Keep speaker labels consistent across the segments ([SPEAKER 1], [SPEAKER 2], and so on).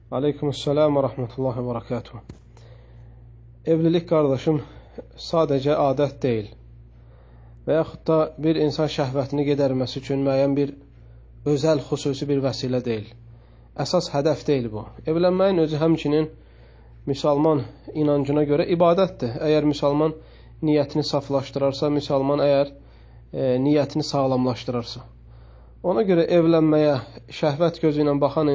[SPEAKER 1] Aleykümselam ve rahmetullahi ve berekatuhu. Evlilik qardaşım sadəcə adət deyil və yaxud da bir insan şəhvətini gedərməsi üçün müəyyən bir özəl, xüsusi bir vəsilə deyil. Əsas hədəf deyil bu. Evlənməyin özü həmçinin müsəlman inancına görə ibadətdir. Əgər müsəlman niyyətini saflaşdırarsa, müsəlman əgər niyyətini sağlamlaşdırarsa. Ona görə evlənməyə şəhvət gözü ilə baxan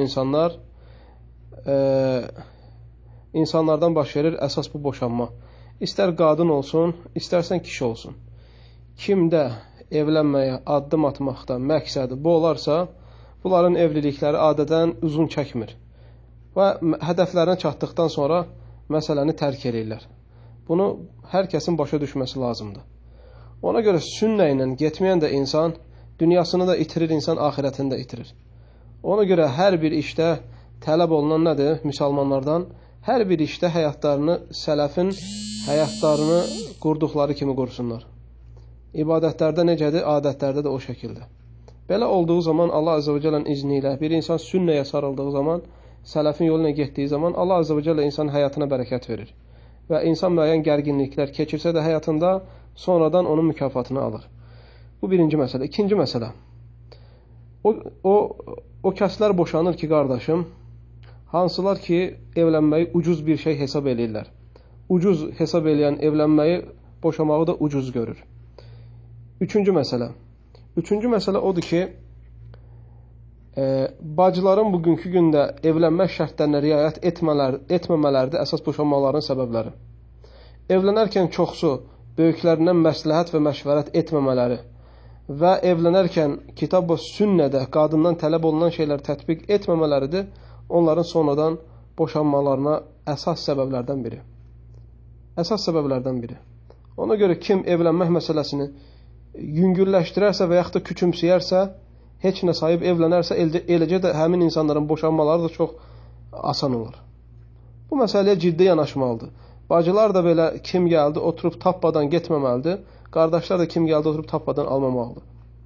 [SPEAKER 1] insanlardan baş verir əsas bu boşanma. İstər qadın olsun, istərsən kişi olsun. Kimdə evlənməyə addım atmaqda məqsədi bu olarsa, bunların evlilikləri adətən uzun çəkmir və hədəflərinə çatdıqdan sonra məsələni tərk edirlər. Bunu hər kəsin başa düşməsi lazımdır. Ona görə sünnə ilə getməyən də insan dünyasını da itirir, insan axirətini də itirir. Ona görə hər bir işdə tələb olunan nədir? Müsəlmanlardan hər bir işdə həyatlarını, sələfin həyatlarını qurduqları kimi qursunlar. İbadətlərdə necədir? Adətlərdə də o şəkildə. Belə olduğu zaman Allah Azze və Cəllənin izni ilə bir insan sünnəyə sarıldığı zaman, sələfin yolu ilə getdiyi zaman Allah Azze və Cəllə insanın həyatına bərəkət verir. Və insan müəyyən gərginliklər keçirsə də həyatında sonradan onun mükafatını alır. Bu birinci məsələ. İkinci məsələ. O kəslər boşanır ki, qardaşım, hansılar ki, evlənməyi ucuz bir şey hesab edirlər. Ucuz hesab edən evlənməyi, boşamağı da ucuz görür. Üçüncü məsələ. Üçüncü məsələ odur ki, bacıların bugünkü gündə evlənmə şərtlərinə riayət etməmələrdir əsas boşanmaların səbəbləri. Evlənərkən çoxsu böyüklərindən məsləhət və məşvərət etməmələri və evlənərkən kitab və sünnədə qadından tələb olunan şeylər tətbiq etməmələridir onların sonradan boşanmalarına əsas səbəblərdən biri. Əsas səbəblərdən biri. Ona görə kim evlənmək məsələsini yüngülləşdirərsə və yaxud da küçümsəyərsə, heç nə sayıb evlənərsə, eləcə də həmin insanların boşanmaları da çox asan olur. Bu məsələyə ciddi yanaşmalıdır. Bacılar da belə kim gəldi, oturub tapmadan getməməlidir. Qardaşlar da kim gəldi, oturub tapmadan almamalıdır.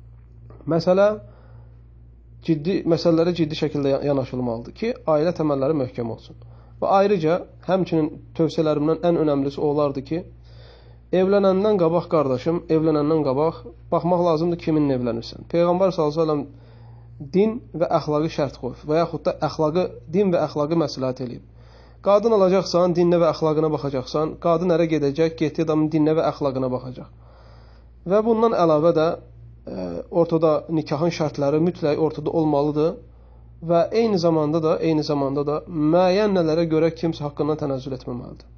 [SPEAKER 1] Məsələlərə ciddi şəkildə yanaşılmalıdır ki, ailə təməlləri möhkəm olsun. Və ayrıca, həmçinin tövsiyələrimdən ən önəmlisi olardı ki, evlənəndən qabaq qardaşım, evlənəndən qabaq baxmaq lazımdır kiminlə evlənirsən. Peyğəmbər s.ə.v din və əxlaqı şərt qoyub və yaxud da din və əxlaqı məsləhət eləyib. Qadın alacaqsan, dininə və əxlaqına baxacaqsan, qadın ərə gedəcək, getdiyi adamın dininə və əxlaqına baxacaq. Və bundan əlavə də ortada nikahın şərtləri mütləq ortada olmalıdır və eyni zamanda da müəyyən nələrə görə kimsə haqqından tənəzzül etməməlidir.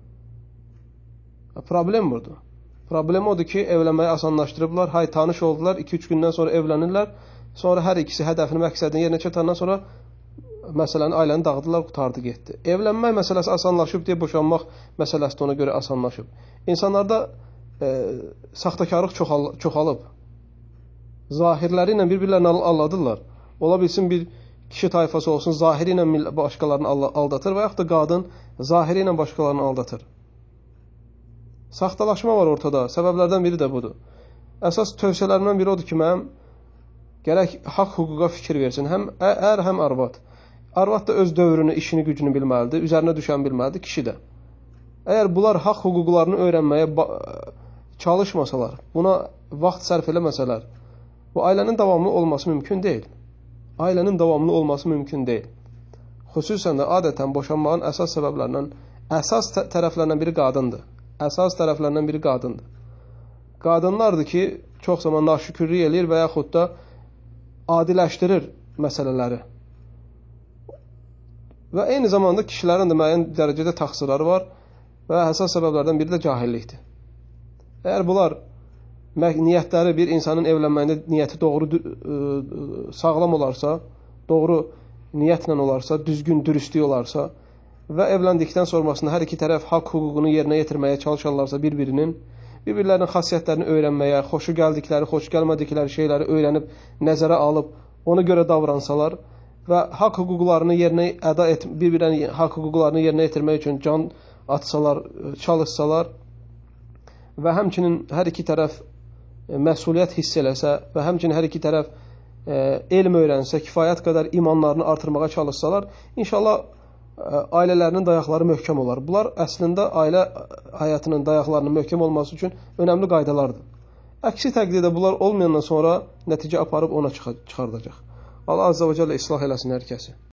[SPEAKER 1] Problem budur. Problem odur ki, evlənməyi asanlaşdırıblar, tanış oldular, 2-3 gündən sonra evlənirlər, sonra hər ikisi hədəfini, məqsədini yerinə çatandan sonra məsələni, ailəni dağıdılar, qutardı, getdi. Evlənmək məsələsi asanlaşıb deyə boşanmaq məsələsi də ona görə asanlaşıb. İnsanlarda saxtakarlıq çoxalıb. Zahirləri ilə bir-birlərini aldadırlar. Ola bilsin bir kişi tayfası olsun, zahiri ilə başqalarını aldatır və yaxud da qadın zahiri ilə başqalarını aldatır. Saxtalaşma var ortada. Səbəblərdən biri də budur. Əsas tövsiyələrimdən biri odur ki, mənim gərək haqq hüquqa fikir versin. Həm ər, həm arvad. Arvad da öz dövrünü, işini, gücünü bilməlidir. Üzərinə düşən bilməlidir, kişi də. Əgər bunlar haqq hüquqlarını öyrənməyə çalışmasalar, buna vaxt sərf eləməsələr, bu ailənin davamlı olması mümkün deyil. Ailənin davamlı olması mümkün deyil. Xüsusən də adətən boşanmağın əsas səbəblərindən, əsas tərəflərindən biri qadındır. Əsas tərəflərindən biri qadındır. Qadınlardır ki, çox zaman naşükürlük eləyir və yaxud da adiləşdirir məsələləri. Və eyni zamanda kişilərin də müəyyən dərəcədə təqsirləri var və əsas səbəblərdən biri də cahillikdir. Əgər bunlar niyyətləri bir insanın evlənməyində niyyəti doğru, sağlam olarsa, doğru niyyətlə olarsa, düzgün, dürüstlük olarsa və evləndikdən sonrasında hər iki tərəf haqq hüququnu yerinə yetirməyə çalışarlarsa bir-birlərinin xasiyyətlərini öyrənməyə, xoşu gəldikləri, xoş gəlmədikləri şeyləri öyrənib, nəzərə alıb, ona görə davransalar və haqq hüquqlarını bir-birlərinin haqq hüquqlarını yerinə yetirmək üçün can atsalar, çalışsalar və həmçinin hər iki tərəf məsuliyyət hiss eləsə və həmçinin hər iki tərəf elm öyrənsə, kifayət qədər imanlarını artırmağa çalışsalar, inşallah ailələrinin dayaqları möhkəm olar. Bunlar əslində ailə həyatının dayaqlarının möhkəm olması üçün önəmli qaydalardır. Əksi təqdirdə bunlar olmayandan sonra nəticə aparıb ona çıxardacaq. Allah Azza və Cəllə islah eləsin hər kəsi.